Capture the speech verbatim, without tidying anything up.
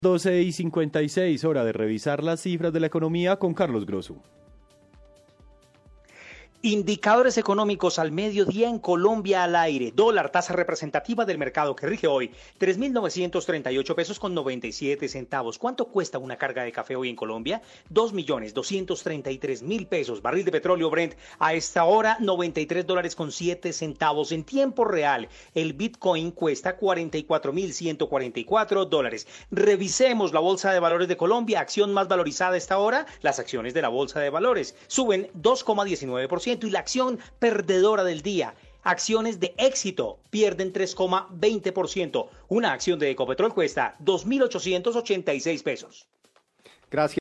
doce y cincuenta y seis, hora de revisar las cifras de la economía con Carlos Grosso. Indicadores económicos al mediodía en Colombia al aire. Dólar, tasa representativa del mercado que rige hoy, tres mil novecientos treinta y ocho pesos con noventa y siete centavos. ¿Cuánto cuesta una carga de café hoy en Colombia? dos millones doscientos treinta y tres mil pesos. Barril de petróleo Brent a esta hora, noventa y tres dólares con siete centavos. En tiempo real, el Bitcoin cuesta cuarenta y cuatro mil ciento cuarenta y cuatro dólares. Revisemos la Bolsa de Valores de Colombia, acción más valorizada a esta hora. Las acciones de la Bolsa de Valores suben dos coma diecinueve por ciento. Y la acción perdedora del día, acciones de Éxito, pierden tres coma veinte por ciento. Una acción de Ecopetrol cuesta dos mil ochocientos ochenta y seis pesos. Gracias.